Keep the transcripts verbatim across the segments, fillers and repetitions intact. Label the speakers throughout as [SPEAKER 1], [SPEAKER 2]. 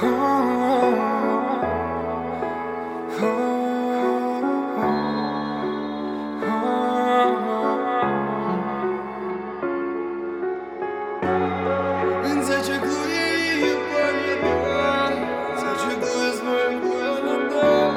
[SPEAKER 1] Він зачеклує її поглядом, зачеклує своїм холодом.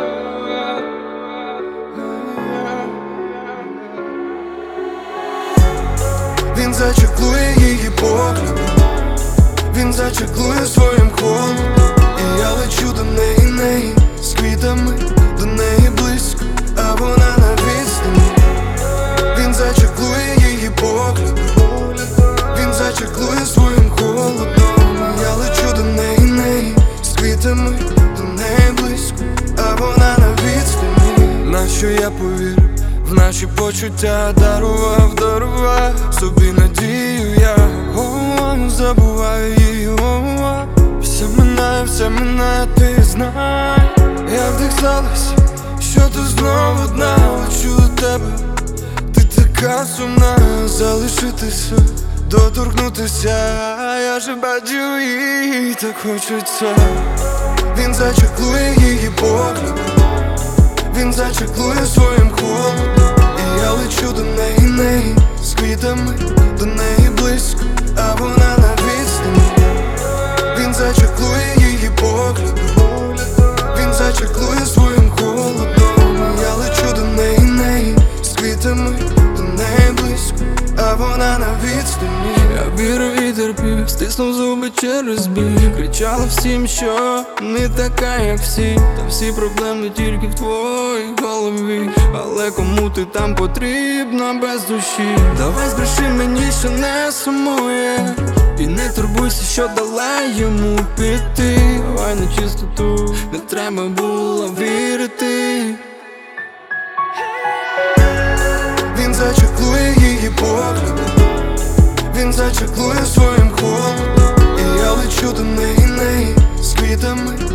[SPEAKER 1] Він зачеклує її поглядом, він зачеклує своїм холодом. І я лечу до неї, неї з квітами, до неї близько, а вона на відстані. Він зачеклує її поглядом, він зачеклує своїм холодом. Я лечу до неї, неї з квітами, до неї близько, а вона на відстані. Нащо я повірив в наші почуття, дарував, дарував собі надію я. О, забуваю її, о, все минає, все минає, ти знай. Я вдихнулась, що ти знову одна. Лечу до тебе, ти така сумна. Залишитися, доторкнутися, я же бачу її, так хочеться. Він зачеклує її поглядом, він зачеклує своїм холодом. І я лечу до неї, неї з квітами, до неї близько, а вона на відстані. Він зачеклує її поглядом, він зачеклує своїм холодом. Я лечу до неї, неї з квітами, до неї близько, а вона на відстані. Я вірив і терпів, стиснув зуби через біль. Кричала всім, що не така, як всі. Та всі проблеми тільки в твоїй голові. Але кому ти там потрібна без душі? Давай збреши мені, що не сумує, і не турбуйся, що дала йому піти. Давай на чистоту, не треба було вірити. Він зачеклує її поглядом, він зачеклує своїм холодом. І я лечу до неї, неї з квітами,